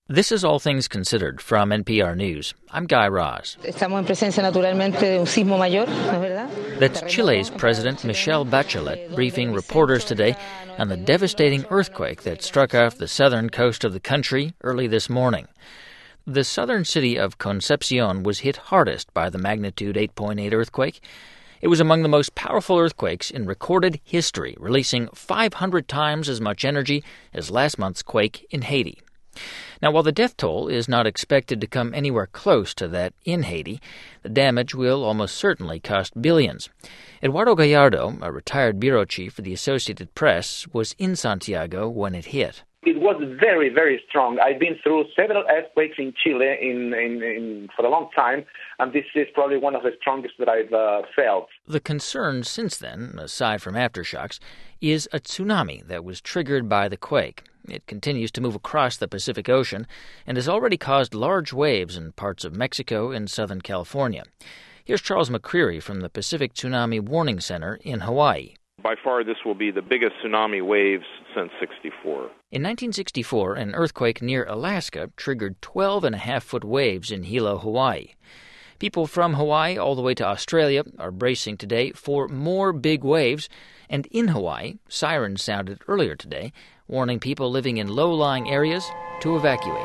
This is All Things Considered from NPR News. I'm Guy Raz. Estamos en presencia naturalmente de un sismo mayor, ¿no es verdad? That's Chile's President Michelle Bachelet briefing reporters today on the devastating earthquake that struck off the southern coast of the country early this morning. The southern city of Concepcion was hit hardest by the magnitude 8.8 earthquake. It was among the most powerful earthquakes in recorded history, releasing 500 times as much energy as last month's quake in Haiti. Now, while the death toll is not expected to come anywhere close to that in Haiti, the damage will almost certainly cost billions. Eduardo Gallardo, a retired bureau chief for the Associated Press, was in Santiago when it hit. It was very, very strong. I've been through several earthquakes in Chile for a long time, and this is probably one of the strongest that I've felt. The concern since then, aside from aftershocks, is a tsunami that was triggered by the quake. It continues to move across the Pacific Ocean and has already caused large waves in parts of Mexico and Southern California. Here's Charles McCreary from the Pacific Tsunami Warning Center in Hawaii. By far, this will be the biggest tsunami waves since '64. In 1964, an earthquake near Alaska triggered 12.5-foot waves in Hilo, Hawaii. People from Hawaii all the way to Australia are bracing today for more big waves, and in Hawaii, sirens sounded earlier today, warning people living in low-lying areas to evacuate.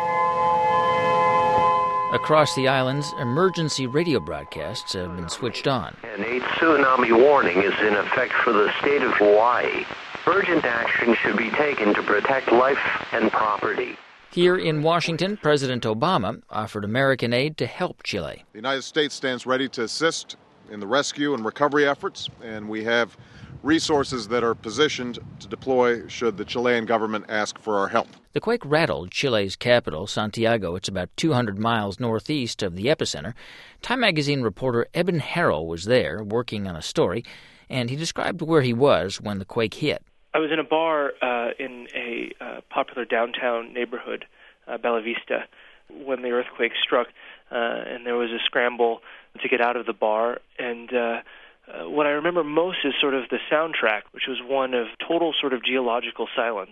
Across the islands, emergency radio broadcasts have been switched on. An 8th tsunami warning is in effect for the state of Hawaii. Urgent action should be taken to protect life and property. Here in Washington, President Obama offered American aid to help Chile. The United States stands ready to assist in the rescue and recovery efforts, and we have resources that are positioned to deploy should the Chilean government ask for our help. The quake rattled Chile's capital, Santiago. It's about 200 miles northeast of the epicenter. Time magazine reporter Eben Harrell was there working on a story, and he described where he was when the quake hit. I was in a bar in a popular downtown neighborhood, Bella Vista, when the earthquake struck, and there was a scramble to get out of the bar. And what I remember most is sort of the soundtrack, which was one of total sort of geological silence.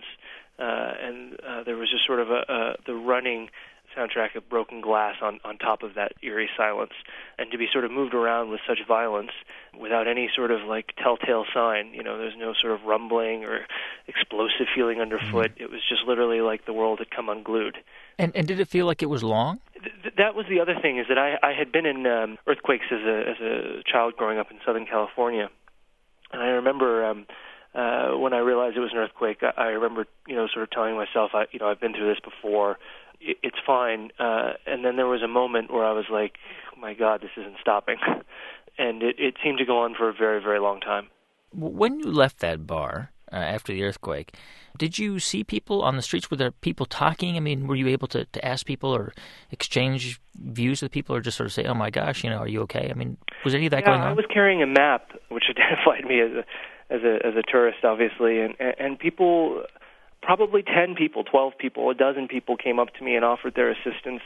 And there was just sort of the running soundtrack of broken glass on top of that eerie silence. And to be sort of moved around with such violence without any sort of like telltale sign, there's no sort of rumbling or explosive feeling underfoot. It was just literally like the world had come unglued. And did it feel like it was long? That was the other thing, is that I had been in earthquakes as a child growing up in Southern California. And I remember when I realized it was an earthquake, I remember, sort of telling myself, I've been through this before. It's fine. And then there was a moment where I was like, oh my God, this isn't stopping. And it seemed to go on for a very, very long time. When you left that bar after the earthquake, did you see people on the streets? Were there people talking? I mean, were you able to ask people or exchange views with people, or just sort of say, oh my gosh, are you okay? I mean, was any of that going on? I was carrying a map, which identified me as a tourist, obviously, and people, probably 10 people, 12 people, a dozen people came up to me and offered their assistance.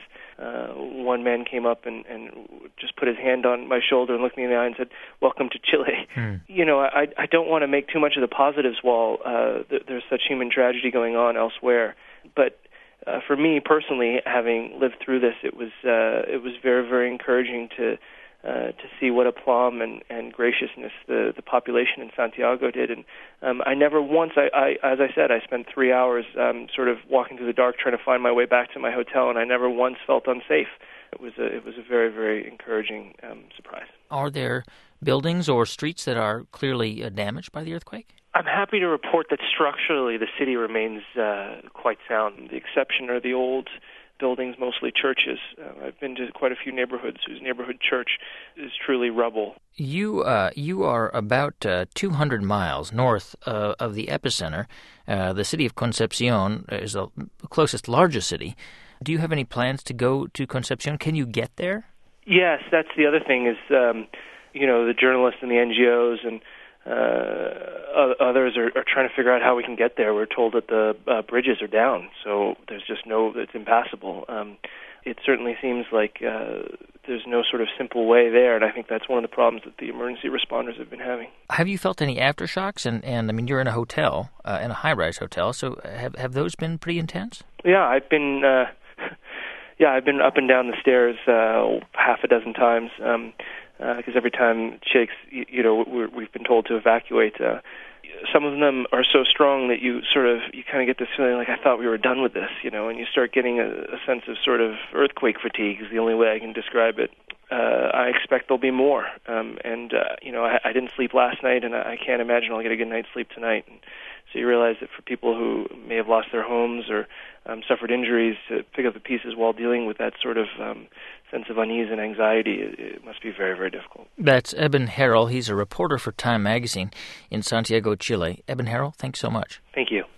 One man came up and just put his hand on my shoulder and looked me in the eye and said, welcome to Chile. I don't want to make too much of the positives while there's such human tragedy going on elsewhere. But for me personally, having lived through this, it was very, very encouraging to see what aplomb and graciousness the population in Santiago did. And I never once, as I said, I spent 3 hours sort of walking through the dark trying to find my way back to my hotel, and I never once felt unsafe. It was a very, very encouraging surprise. Are there buildings or streets that are clearly damaged by the earthquake? I'm happy to report that structurally the city remains quite sound. The exception are the old buildings, mostly churches. I've been to quite a few neighborhoods whose neighborhood church is truly rubble. You are about 200 miles north of the epicenter. The city of Concepcion is the closest, largest city. Do you have any plans to go to Concepcion? Can you get there? Yes, that's the other thing is, the journalists and the NGOs and Others are trying to figure out how we can get there. We're told that the bridges are down, so there's just it's impassable. It certainly seems like there's no sort of simple way there, and I think that's one of the problems that the emergency responders have been having. Have you felt any aftershocks? And I mean, you're in a hotel, in a high-rise hotel, so have those been pretty intense? Yeah, I've been up and down the stairs half a dozen times, because every time it shakes, we've been told to evacuate. Some of them are so strong that you kind of get this feeling like, I thought we were done with this, and you start getting a sense of sort of earthquake fatigue is the only way I can describe it. I expect there'll be more, I didn't sleep last night, and I can't imagine I'll get a good night's sleep tonight. And so you realize that for people who may have lost their homes or suffered injuries, to pick up the pieces while dealing with that sort of sense of unease and anxiety, it must be very, very difficult. That's Eben Harrell. He's a reporter for Time Magazine in Santiago, Chile. Eben Harrell, thanks so much. Thank you.